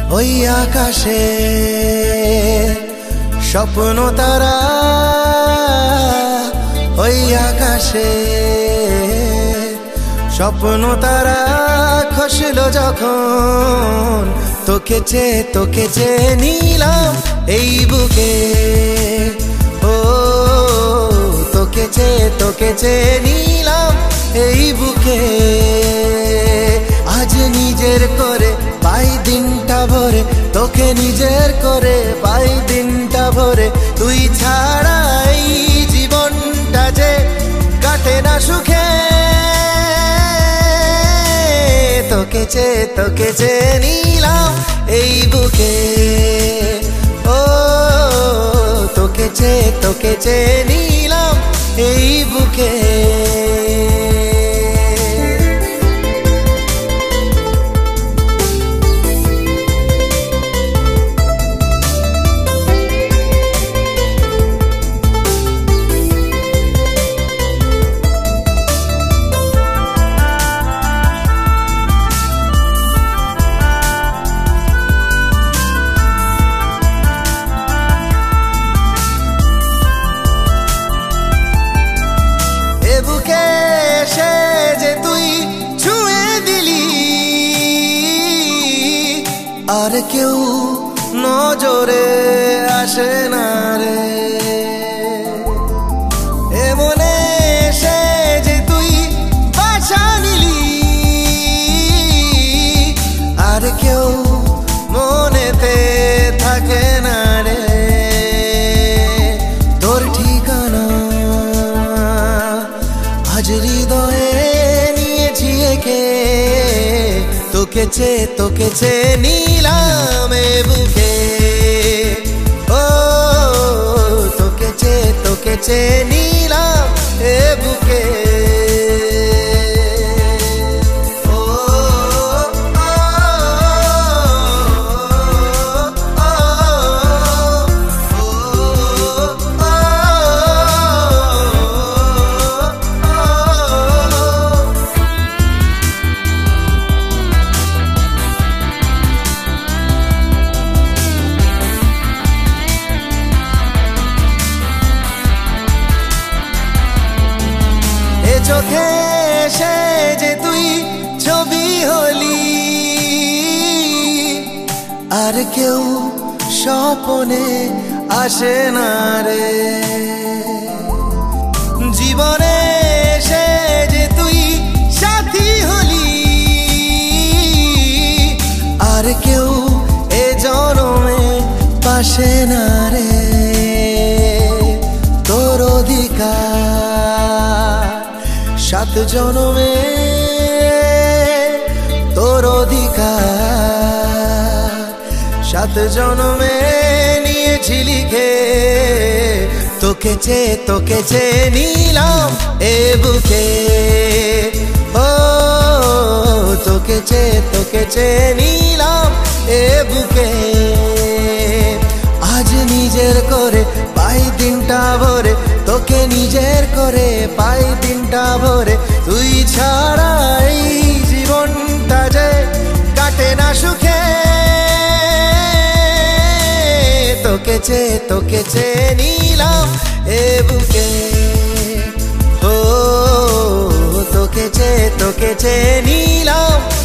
ওই আকাশে স্বপ্ন তারা, ওই আকাশে স্বপ্ন তারা খসল যখন, তোকে চেয়ে নিলাম এই বুকে। ও তোকে চেয়ে নিলাম এই বুকে। আজ নিজের করে পাই দিনটা ভরে, তোকে নিজের করে পাই দিনটা ভরে। তুই ছাড়া এই জীবনটা যে কাটে না সুখে। তোকে চেয়ে নিলাম এই বুকে। ও তোকে চেয়ে নিলাম এই বুকে। বুকে এসে যে তুই ছুঁয়ে দিলি, আর কেউ নজরে আসে না রে। এমনে এসে যে তুই বাসা নিলি, আর কেউ মনেতে থাকে না রে। তোর ঠিকানা আজ হৃদয়ে নিয়েছি একে। তোকে চেয়ে নিলাম এ বুকে। ও তোকে চেয়ে নিলাম এ বুকে। চোখে এসে যে তুই ছবি হলি, আর কেউ স্বপ্নে আসে না রে। জীবনে এসে যে তুই সাথী হলি, আর কেউ এ জনমে পাশে না রে। তোর অধিকার 7 জনমে, তোর অধিকার 7 জনমে নিয়েছি লিখে। তোকে চেয়ে নিলাম এ বুকে। ও তোকে চেয়ে নিলাম এ বুকে। আজ নিজের করে পাই দিনটা ভরে, তোকে নিজের করে পাই দিনটা ভরে। তুই ছাড়া এই জীবনটা যে কাটে না সুখে। তোকে চেয়ে নিলাম এ বুকে। ও তোকে চেয়ে নিলাম